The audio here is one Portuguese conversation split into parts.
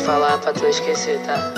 falar pra tu esquecer, tá?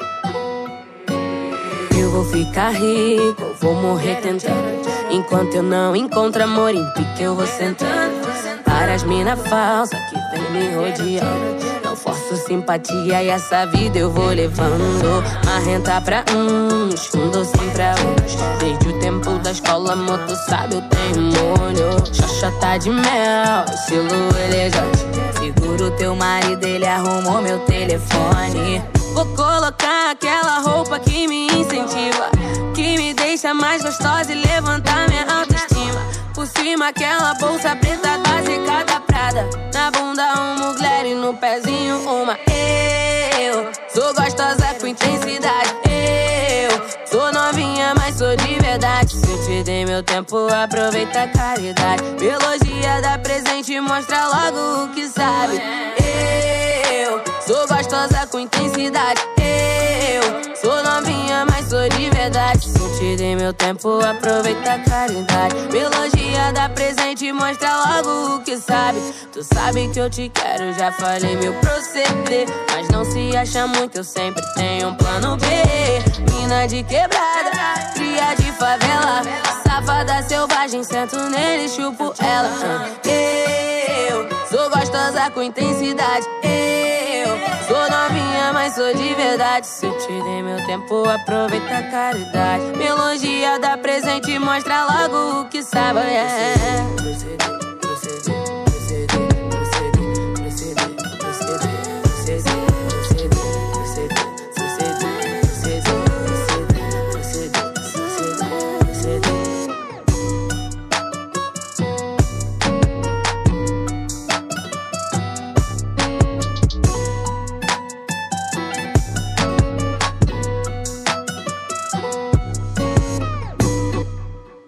Eu vou ficar rico, eu vou morrer tentando. Enquanto eu não encontro amor em pique, eu vou sentando. Para as mina falsa que vem me rodeando. Não forço simpatia e essa vida eu vou levando. Marrenta pra uns, um docinho pra uns. Desde o tempo da escola, amor, tu sabe, eu tenho molho. Xoxota de mel, estilo elegante. Seguro teu marido, ele arrumou meu telefone. Vou colocar aquela roupa que me incentiva, que me deixa mais gostosa e levantar minha autoestima. Por cima aquela bolsa preta da secada Prada. Na bunda uma mulher e no pezinho uma. Eu sou gostosa com intensidade. Eu sou novinha, mas sou de verdade. Se eu te dei meu tempo, aproveita a caridade. Elogia, dá presente e mostra logo o que sabe. Eu sou gostosa com intensidade. Eu sou novinha, mas sou de verdade. Se eu te dei meu tempo, aproveita a caridade. Me elogia, dá presente e mostra logo o que sabe. Tu sabe que eu te quero, já falei meu proceder. Mas não se acha muito, eu sempre tenho um plano B. Mina de quebrada, cria de favela. Safada selvagem, sento nele e chupo ela. Eu sou gostosa com intensidade. Eu sou novinha, mas sou de verdade. Se eu te dei meu tempo, aproveita a caridade. Me elogia, dá presente e mostra logo o que sabe.